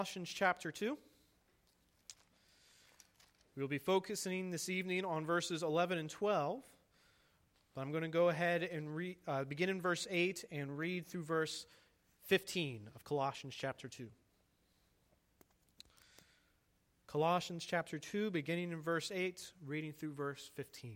Colossians chapter 2. We'll be focusing this evening on verses 11 and 12. But I'm going to go ahead and begin in verse 8 and read through verse 15 of Colossians chapter 2. Colossians chapter 2, beginning in verse 8, reading through verse 15.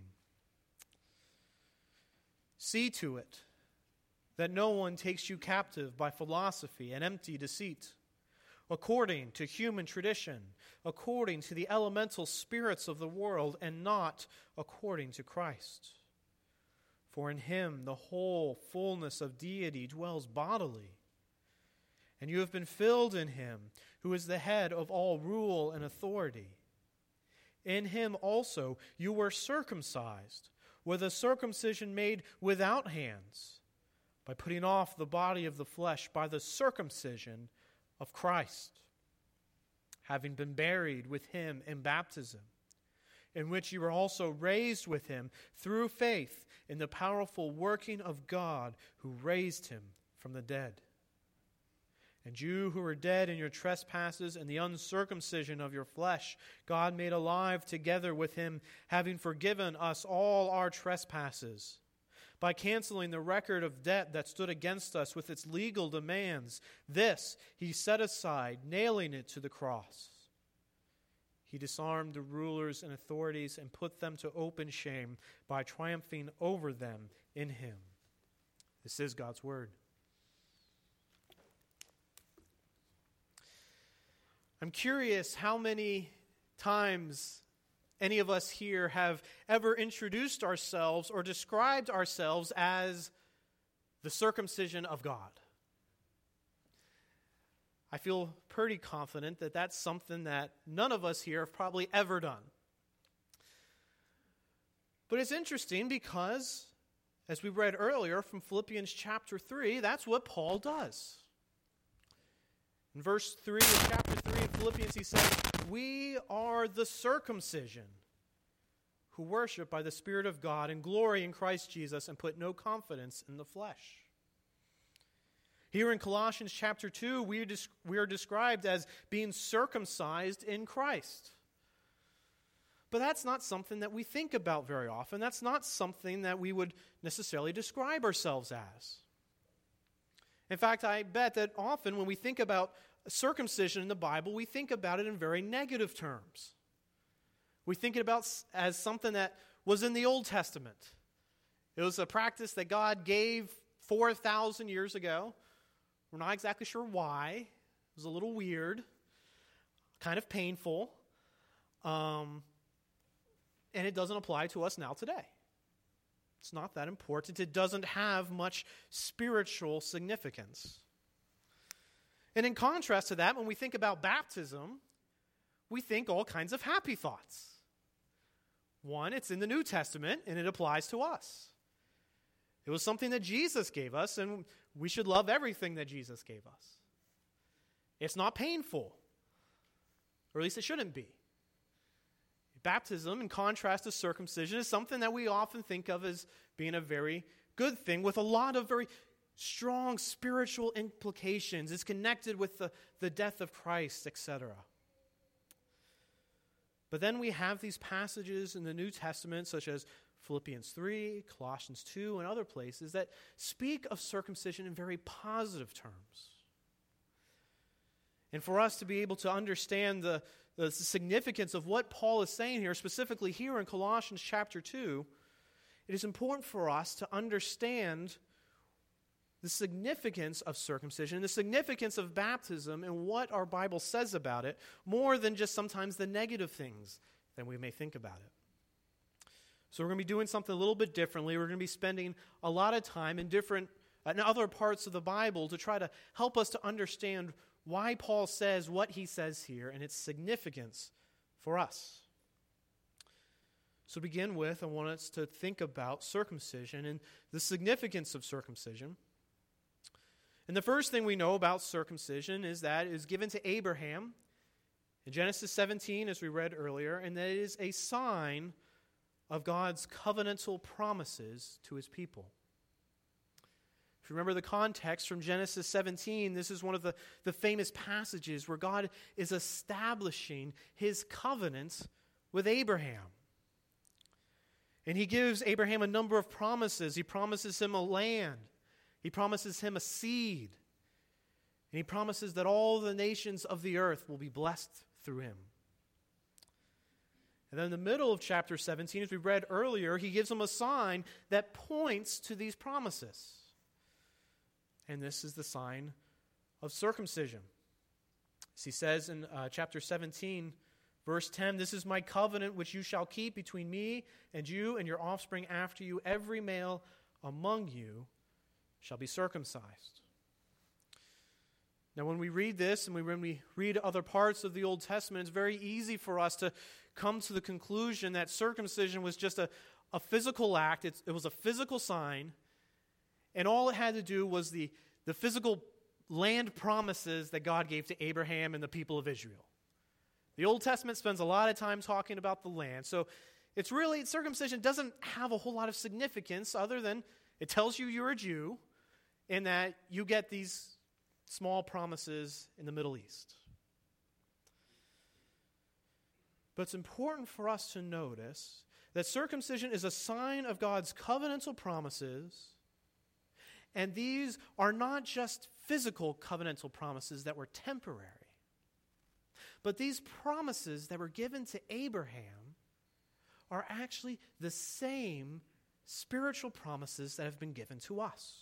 See to it that no one takes you captive by philosophy and empty deceit, according to human tradition, according to the elemental spirits of the world, and not according to Christ. For in him the whole fullness of deity dwells bodily, and you have been filled in him, who is the head of all rule and authority. In him also you were circumcised, with a circumcision made without hands, by putting off the body of the flesh by the circumcision of Christ, having been buried with him in baptism, in which you were also raised with him through faith in the powerful working of God who raised him from the dead. And you who were dead in your trespasses and the uncircumcision of your flesh, God made alive together with him, having forgiven us all our trespasses, by canceling the record of debt that stood against us with its legal demands. This he set aside, nailing it to the cross. He disarmed the rulers and authorities and put them to open shame by triumphing over them in him. This is God's word. I'm curious how many times any of us here have ever introduced ourselves or described ourselves as the circumcision of God. I feel pretty confident that that's something that none of us here have probably ever done. But it's interesting because, as we read earlier from Philippians chapter 3, that's what Paul does. In verse 3 of chapter 3 of Philippians, he says, "We are the circumcision who worship by the Spirit of God and glory in Christ Jesus and put no confidence in the flesh." Here in Colossians chapter 2, we are described as being circumcised in Christ. But that's not something that we think about very often. That's not something that we would necessarily describe ourselves as. In fact, I bet that often when we think about circumcision in the Bible, we think about it in very negative terms. We think about it as something that was in the Old Testament. It was a practice that God gave 4,000 years ago. We're not exactly sure why. It was a little weird, kind of painful, and it doesn't apply to us now today. It's not that important. It doesn't have much spiritual significance. And in contrast to that, when we think about baptism, we think all kinds of happy thoughts. One, it's in the New Testament, and it applies to us. It was something that Jesus gave us, and we should love everything that Jesus gave us. It's not painful, or at least it shouldn't be. Baptism, in contrast to circumcision, is something that we often think of as being a very good thing with a lot of very strong spiritual implications. It's connected with the death of Christ, etc. But then we have these passages in the New Testament, such as Philippians 3, Colossians 2, and other places that speak of circumcision in very positive terms. And for us to be able to understand the significance of what Paul is saying here, specifically here in Colossians chapter 2, it is important for us to understand the significance of circumcision, the significance of baptism, and what our Bible says about it, more than just sometimes the negative things that we may think about it. So we're going to be doing something a little bit differently. We're going to be spending a lot of time in other parts of the Bible to try to help us to understand why Paul says what he says here and its significance for us. So to begin with, I want us to think about circumcision and the significance of circumcision. And the first thing we know about circumcision is that it is given to Abraham in Genesis 17, as we read earlier, and that it is a sign of God's covenantal promises to his people. If you remember the context from Genesis 17, this is one of the famous passages where God is establishing his covenant with Abraham. And he gives Abraham a number of promises. He promises him a land. He promises him a seed. And he promises that all the nations of the earth will be blessed through him. And then in the middle of chapter 17, as we read earlier, he gives him a sign that points to these promises. And this is the sign of circumcision. As he says in chapter 17, verse 10, "This is my covenant which you shall keep between me and you and your offspring after you. Every male among you shall be circumcised." Now, when we read this and when we read other parts of the Old Testament, it's very easy for us to come to the conclusion that circumcision was just a physical act. It was a physical sign, and all it had to do was the physical land promises that God gave to Abraham and the people of Israel. The Old Testament spends a lot of time talking about the land, so it's really, circumcision doesn't have a whole lot of significance other than it tells you you're a Jew and that you get these small promises in the Middle East. But it's important for us to notice that circumcision is a sign of God's covenantal promises, and these are not just physical covenantal promises that were temporary, but these promises that were given to Abraham are actually the same spiritual promises that have been given to us.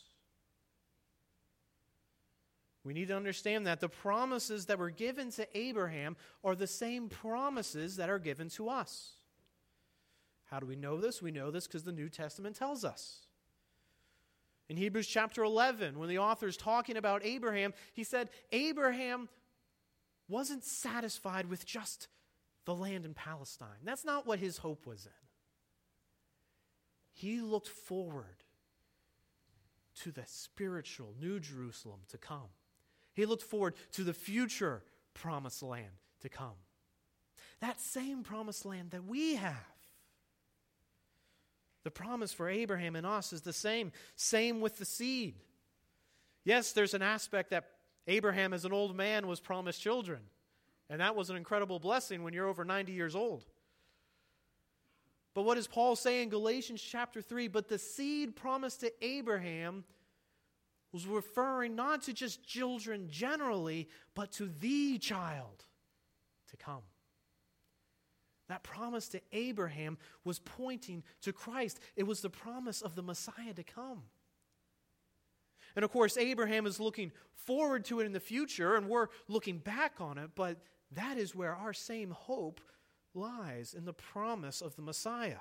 We need to understand that the promises that were given to Abraham are the same promises that are given to us. How do we know this? We know this because the New Testament tells us. In Hebrews chapter 11, when the author is talking about Abraham, he said Abraham wasn't satisfied with just the land in Palestine. That's not what his hope was in. He looked forward to the spiritual New Jerusalem to come. He looked forward to the future promised land to come. That same promised land that we have. The promise for Abraham and us is the same. Same with the seed. Yes, there's an aspect that Abraham as an old man was promised children. And that was an incredible blessing when you're over 90 years old. But what does Paul say in Galatians chapter 3? But the seed promised to Abraham was referring not to just children generally, but to the child to come. That promise to Abraham was pointing to Christ. It was the promise of the Messiah to come. And of course, Abraham is looking forward to it in the future, and we're looking back on it, but that is where our same hope lies, in the promise of the Messiah.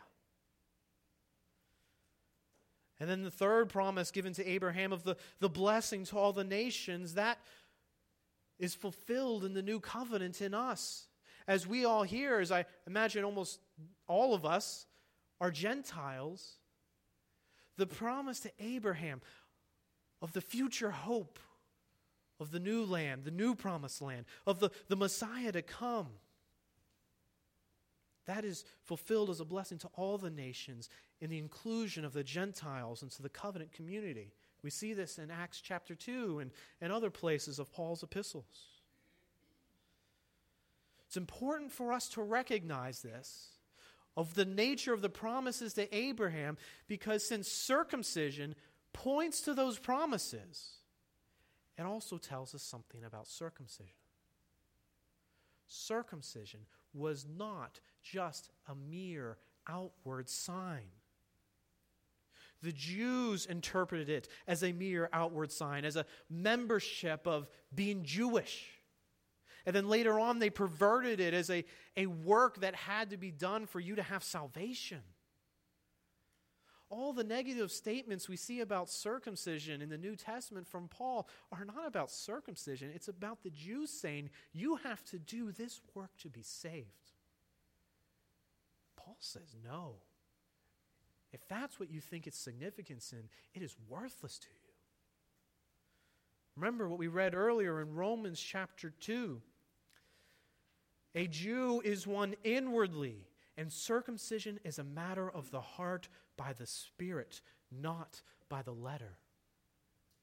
And then the third promise given to Abraham of the blessing to all the nations, that is fulfilled in the new covenant in us. As we all here, as I imagine almost all of us, are Gentiles, the promise to Abraham of the future hope of the new land, the new promised land, of the Messiah to come, that is fulfilled as a blessing to all the nations in the inclusion of the Gentiles into the covenant community. We see this in Acts chapter 2 and other places of Paul's epistles. It's important for us to recognize this, of the nature of the promises to Abraham, because since circumcision points to those promises, it also tells us something about circumcision. Circumcision was not just a mere outward sign. The Jews interpreted it as a mere outward sign, as a membership of being Jewish. And then later on, they perverted it as a work that had to be done for you to have salvation. All the negative statements we see about circumcision in the New Testament from Paul are not about circumcision. It's about the Jews saying, you have to do this work to be saved. Paul says, no. If that's what you think its significance in, it is worthless to you. Remember what we read earlier in Romans chapter 2. A Jew is one inwardly, and circumcision is a matter of the heart by the Spirit, not by the letter.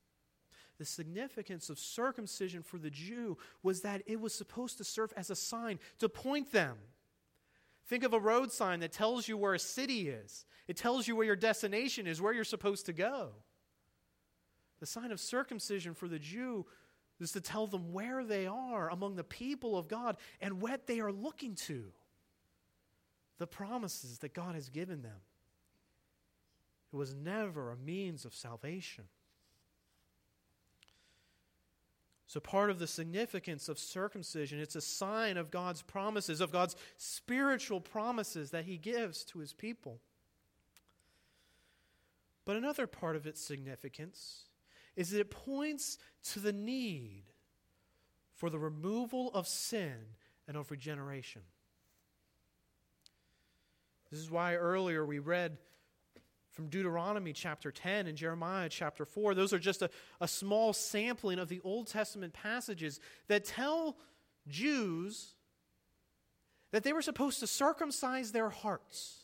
the significance of circumcision for the Jew was that it was supposed to serve as a sign to point them. Think of a road sign that tells you where a city is. It tells you where your destination is, where you're supposed to go. The sign of circumcision for the Jew is to tell them where they are among the people of God and what they are looking to. The promises that God has given them. It was never a means of salvation. So part of the significance of circumcision, it's a sign of God's promises, of God's spiritual promises that He gives to His people. But another part of its significance is that it points to the need for the removal of sin and of regeneration. This is why earlier we read from Deuteronomy chapter 10 and Jeremiah chapter 4. Those are just a small sampling of the Old Testament passages that tell Jews that they were supposed to circumcise their hearts.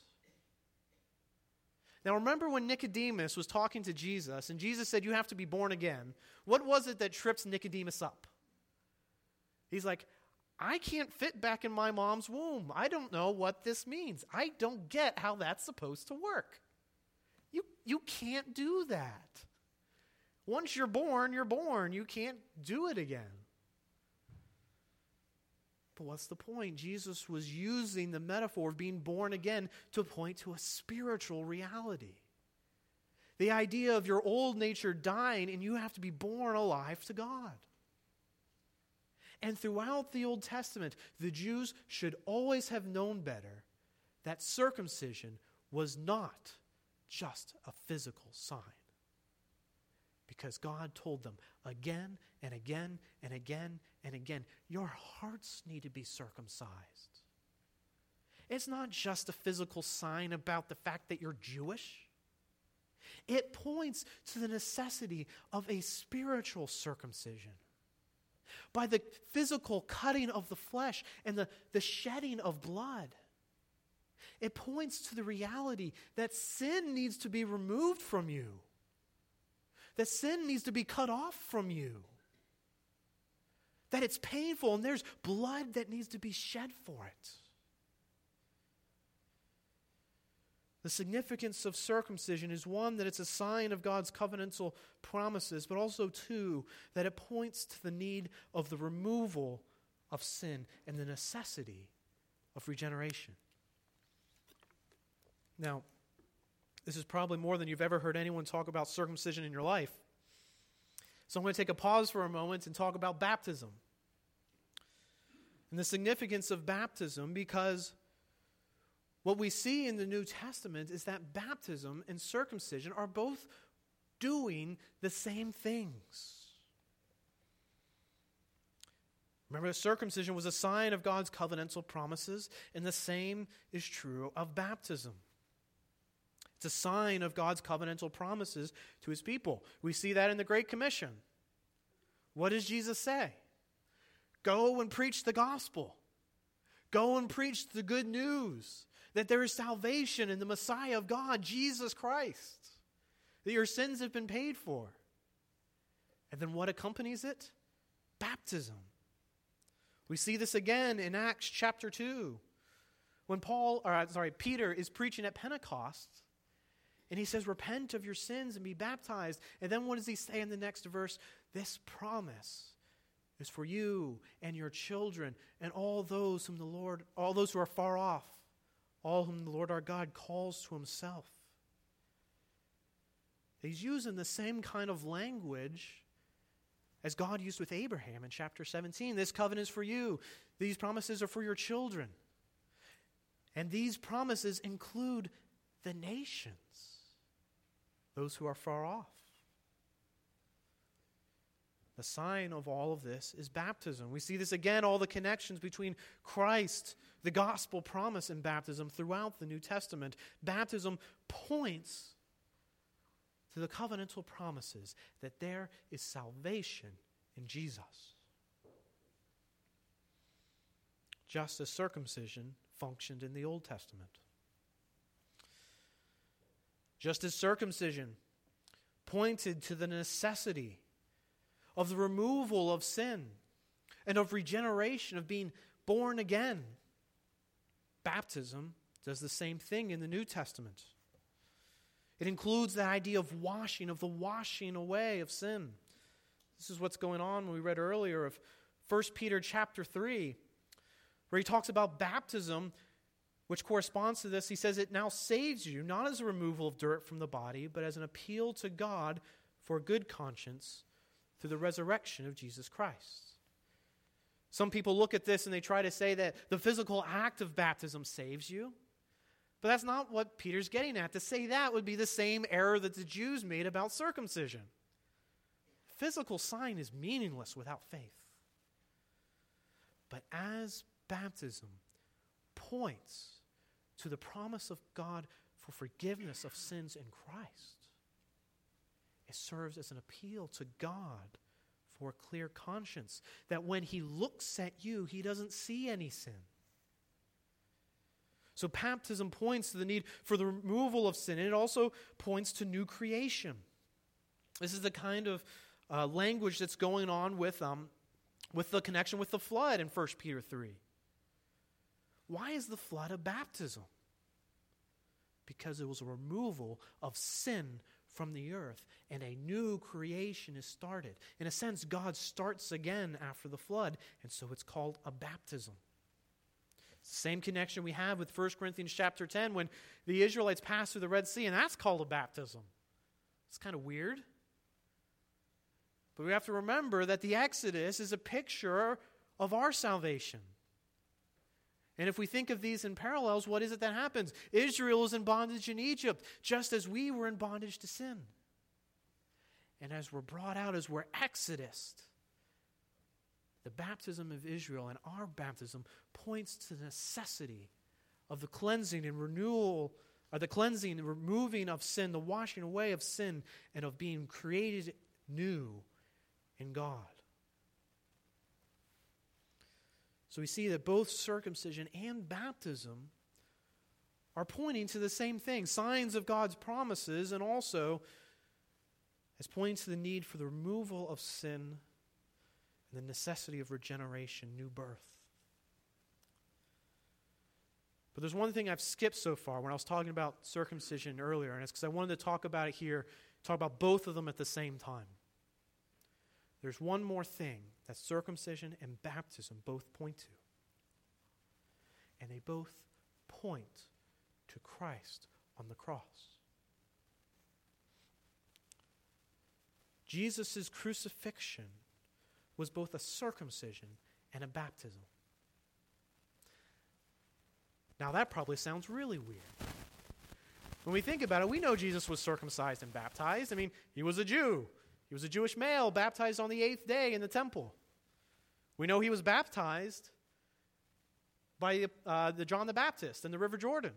Now remember when Nicodemus was talking to Jesus and Jesus said, you have to be born again. What was it that trips Nicodemus up? He's like, I can't fit back in my mom's womb. I don't know what this means. I don't get how that's supposed to work. You can't do that. Once you're born, you're born. You can't do it again. But what's the point? Jesus was using the metaphor of being born again to point to a spiritual reality. The idea of your old nature dying and you have to be born alive to God. And throughout the Old Testament, the Jews should always have known better that circumcision was not just a physical sign. Because God told them again and again and again and again, your hearts need to be circumcised. It's not just a physical sign about the fact that you're Jewish. It points to the necessity of a spiritual circumcision. By the physical cutting of the flesh and the shedding of blood. It points to the reality that sin needs to be removed from you. That sin needs to be cut off from you. That it's painful and there's blood that needs to be shed for it. The significance of circumcision is one, that it's a sign of God's covenantal promises, but also two, that it points to the need of the removal of sin and the necessity of regeneration. Now, this is probably more than you've ever heard anyone talk about circumcision in your life. So I'm going to take a pause for a moment and talk about baptism. And the significance of baptism, because what we see in the New Testament is that baptism and circumcision are both doing the same things. Remember, circumcision was a sign of God's covenantal promises, and the same is true of baptism. It's a sign of God's covenantal promises to His people. We see that in the Great Commission. What does Jesus say? Go and preach the gospel. Go and preach the good news that there is salvation in the Messiah of God, Jesus Christ, that your sins have been paid for. And then what accompanies it? Baptism. We see this again in Acts chapter 2 when Peter is preaching at Pentecost. And he says, repent of your sins and be baptized. And then what does he say in the next verse? This promise is for you and your children and all those who are far off, all whom the Lord our God calls to Himself. He's using the same kind of language as God used with Abraham in chapter 17. This covenant is for you. These promises are for your children. And these promises include the nations. Those who are far off. The sign of all of this is baptism. We see this again, all the connections between Christ, the gospel promise, and baptism throughout the New Testament. Baptism points to the covenantal promises that there is salvation in Jesus. Just as circumcision functioned in the Old Testament. Just as circumcision pointed to the necessity of the removal of sin, and of regeneration, of being born again. Baptism does the same thing in the New Testament. It includes the idea of washing, of the washing away of sin. This is what's going on when we read earlier of 1 Peter chapter 3, where he talks about baptism, which corresponds to this. He says it now saves you, not as a removal of dirt from the body, but as an appeal to God for a good conscience through the resurrection of Jesus Christ. Some people look at this and they try to say that the physical act of baptism saves you. But that's not what Peter's getting at. To say that would be the same error that the Jews made about circumcision. Physical sign is meaningless without faith. But as baptism points to the promise of God for forgiveness of sins in Christ, it serves as an appeal to God for a clear conscience, that when he looks at you, he doesn't see any sin. So baptism points to the need for the removal of sin, and it also points to new creation. This is the kind of language that's going on with the connection with the flood in 1 Peter 3. Why is the flood a baptism? Because it was a removal of sin from the earth, and a new creation is started. In a sense, God starts again after the flood, and so it's called a baptism. It's the same connection we have with 1 Corinthians chapter 10 when the Israelites passed through the Red Sea, and that's called a baptism. It's kind of weird. But we have to remember that the Exodus is a picture of our salvation. And if we think of these in parallels, what is it that happens? Israel is in bondage in Egypt, just as we were in bondage to sin. And as we're brought out, as we're exodused, the baptism of Israel and our baptism points to the necessity of the cleansing and renewal, or the cleansing and removing of sin, the washing away of sin, and of being created new in God. So we see that both circumcision and baptism are pointing to the same thing, signs of God's promises, and also as pointing to the need for the removal of sin and the necessity of regeneration, new birth. But there's one thing I've skipped so far when I was talking about circumcision earlier, and it's because I wanted to talk about it here, talk about both of them at the same time. There's one more thing that circumcision and baptism both point to. And they both point to Christ on the cross. Jesus' crucifixion was both a circumcision and a baptism. Now that probably sounds really weird. When we think about it, we know Jesus was circumcised and baptized. I mean, he was a Jew. He was a Jewish male baptized on the 8th day in the temple. We know he was baptized by the John the Baptist in the River Jordan.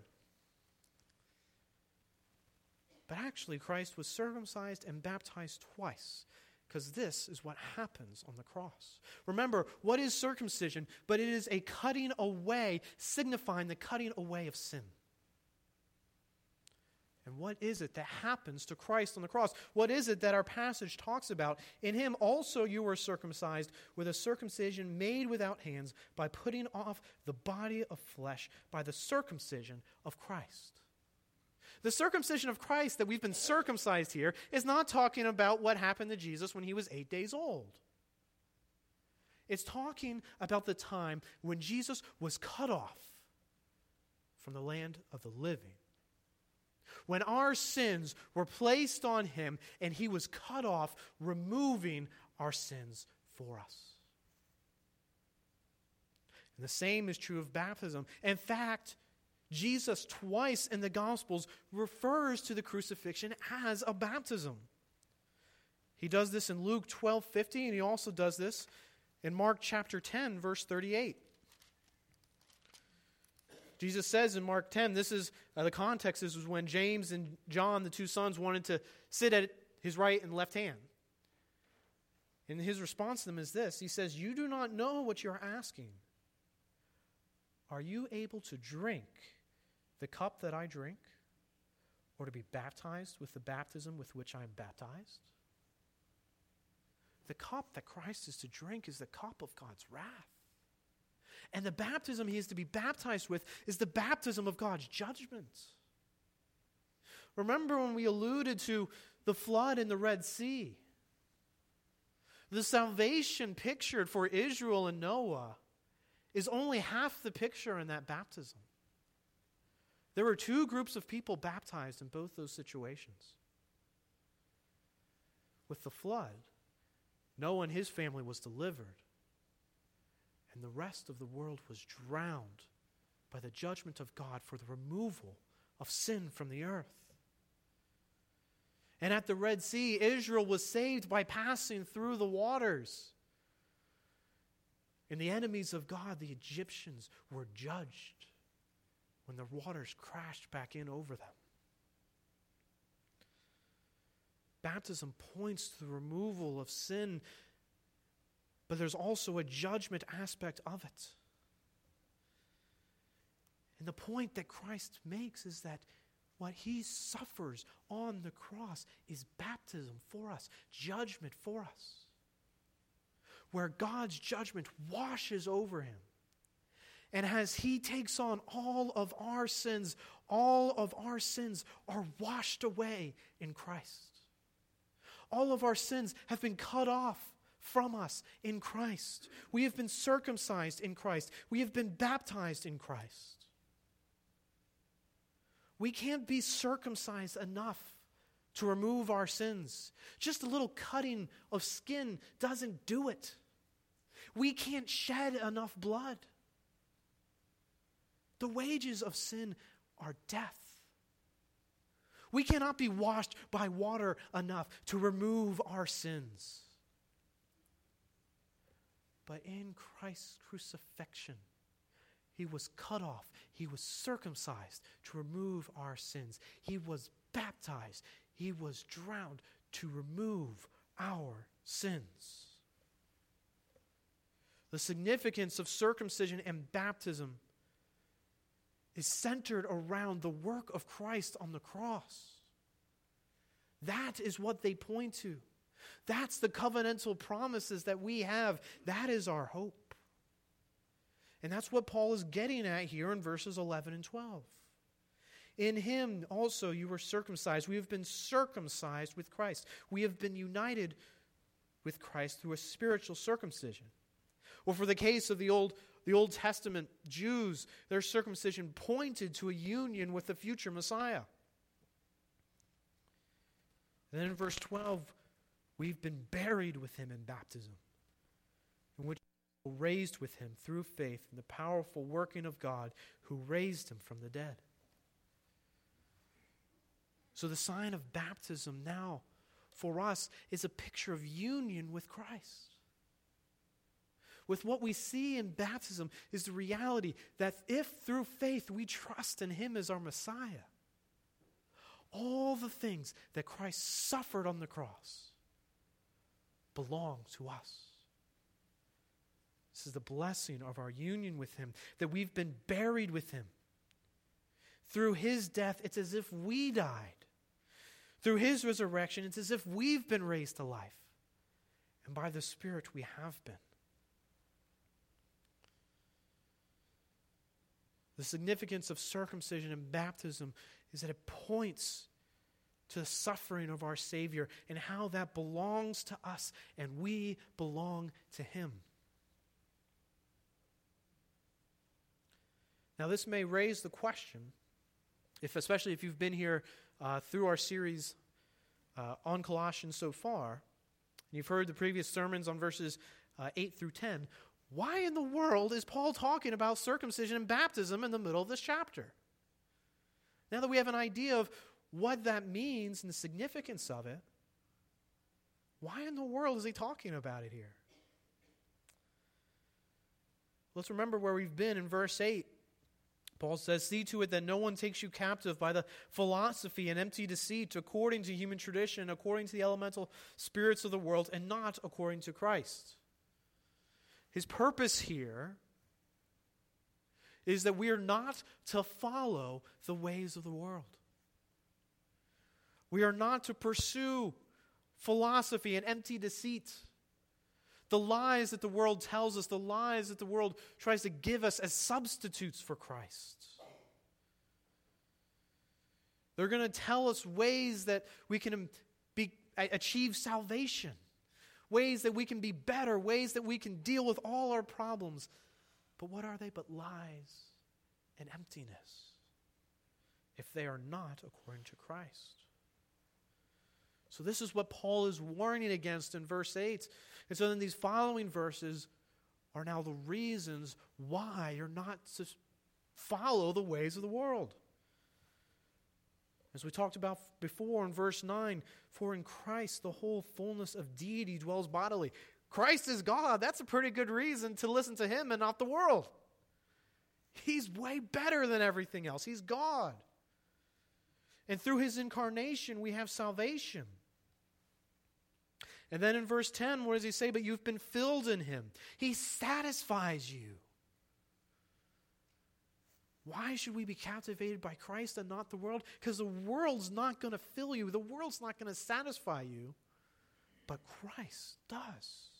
But actually, Christ was circumcised and baptized twice, because this is what happens on the cross. Remember, what is circumcision? But it is a cutting away, signifying the cutting away of sin. And what is it that happens to Christ on the cross? What is it that our passage talks about? In him also you were circumcised with a circumcision made without hands, by putting off the body of flesh by the circumcision of Christ. The circumcision of Christ that we've been circumcised here is not talking about what happened to Jesus when he was 8 days old. It's talking about the time when Jesus was cut off from the land of the living. When our sins were placed on him and he was cut off, removing our sins for us. And the same is true of baptism. In fact, Jesus twice in the Gospels refers to the crucifixion as a baptism. He does this in Luke 12:50, and he also does this in Mark chapter 10, verse 38. Jesus says in Mark 10, this is the context is when James and John, the two sons, wanted to sit at his right and left hand. And his response to them is this. He says, "You do not know what you're asking. Are you able to drink the cup that I drink, or to be baptized with the baptism with which I am baptized?" the cup that Christ is to drink is the cup of God's wrath. And the baptism he is to be baptized with is the baptism of God's judgment. Remember when we alluded to the flood in the Red Sea? The salvation pictured for Israel and Noah is only half the picture in that baptism. There were two groups of people baptized in both those situations. With the flood, Noah and his family was delivered, and the rest of the world was drowned by the judgment of God for the removal of sin from the earth. And at the Red Sea, Israel was saved by passing through the waters. And the enemies of God, the Egyptians, were judged when the waters crashed back in over them. Baptism points to the removal of sin, but there's also a judgment aspect of it. And the point that Christ makes is that what he suffers on the cross is baptism for us, judgment for us, where God's judgment washes over him. And as he takes on all of our sins are washed away in Christ. All of our sins have been cut off from us in Christ. We have been circumcised in Christ. We have been baptized in Christ. We can't be circumcised enough to remove our sins. Just a little cutting of skin doesn't do it. We can't shed enough blood. The wages of sin are death. We cannot be washed by water enough to remove our sins. But in Christ's crucifixion, he was cut off. He was circumcised to remove our sins. He was baptized. He was drowned to remove our sins. The significance of circumcision and baptism is centered around the work of Christ on the cross. That is what they point to. That's the covenantal promises that we have. That is our hope. And that's what Paul is getting at here in verses 11 and 12. In him also you were circumcised. We have been circumcised with Christ. We have been united with Christ through a spiritual circumcision. Or for the case of the Old Testament Jews, their circumcision pointed to a union with the future Messiah. And then in verse 12, we've been buried with him in baptism, in which we were raised with him through faith in the powerful working of God who raised him from the dead. So the sign of baptism now for us is a picture of union with Christ. With what we see in baptism is the reality that if through faith we trust in him as our Messiah, all the things that Christ suffered on the cross belong to us. This is the blessing of our union with him, that we've been buried with him. Through his death, it's as if we died. Through his resurrection, it's as if we've been raised to life. And by the Spirit, we have been. The significance of circumcision and baptism is that it points to the suffering of our Savior and how that belongs to us and we belong to him. Now, this may raise the question, especially if you've been here through our series on Colossians so far, and you've heard the previous sermons on verses 8 through 10, why in the world is Paul talking about circumcision and baptism in the middle of this chapter? Now that we have an idea of what that means and the significance of it, why in the world is he talking about it here? Let's remember where we've been in verse 8. Paul says, "See to it that no one takes you captive by the philosophy and empty deceit, according to human tradition, according to the elemental spirits of the world, and not according to Christ." His purpose here is that we are not to follow the ways of the world. We are not to pursue philosophy and empty deceit the lies that the world tells us, the lies that the world tries to give us as substitutes for Christ. They're going to tell us ways that we can achieve salvation, ways that we can be better, ways that we can deal with all our problems. But what are they but lies and emptiness if they are not according to Christ? So this is what Paul is warning against in verse 8. And so then these following verses are now the reasons why you're not to follow the ways of the world. As we talked about before in verse 9, for in Christ the whole fullness of deity dwells bodily. Christ is God. That's a pretty good reason to listen to him and not the world. He's way better than everything else. He's God. And through his incarnation, we have salvation. And then in verse 10, what does he say? But you've been filled in him. He satisfies you. Why should we be captivated by Christ and not the world? Because the world's not going to fill you. The world's not going to satisfy you. But Christ does.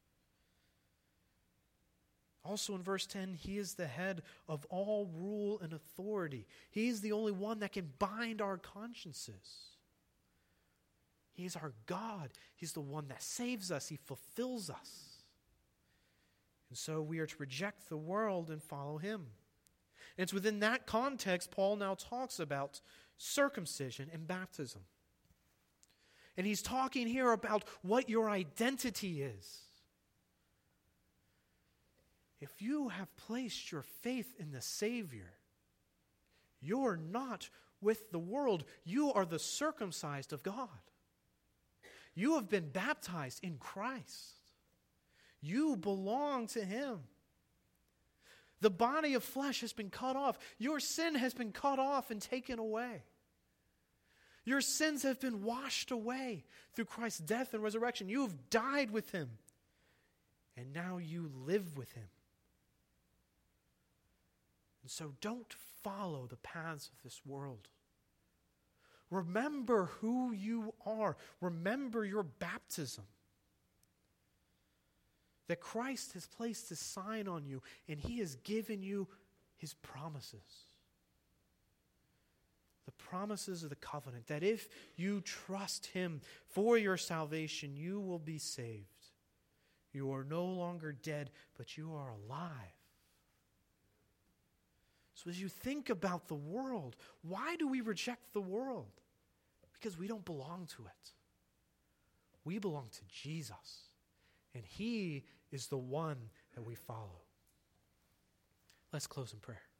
Also in verse 10, he is the head of all rule and authority. He's the only one that can bind our consciences. He's our God. He's the one that saves us. He fulfills us. And so we are to reject the world and follow him. And it's within that context Paul now talks about circumcision and baptism. And he's talking here about what your identity is. If you have placed your faith in the Savior, you're not with the world. You are the circumcised of God. You have been baptized in Christ. You belong to him. The body of flesh has been cut off. Your sin has been cut off and taken away. Your sins have been washed away through Christ's death and resurrection. You have died with him. And now you live with him. And so don't follow the paths of this world. Remember who you are. Remember your baptism. That Christ has placed his sign on you and he has given you his promises. The promises of the covenant, that if you trust him for your salvation, you will be saved. You are no longer dead, but you are alive. So as you think about the world, why do we reject the world? Because we don't belong to it. We belong to Jesus. And he is the one that we follow. Let's close in prayer.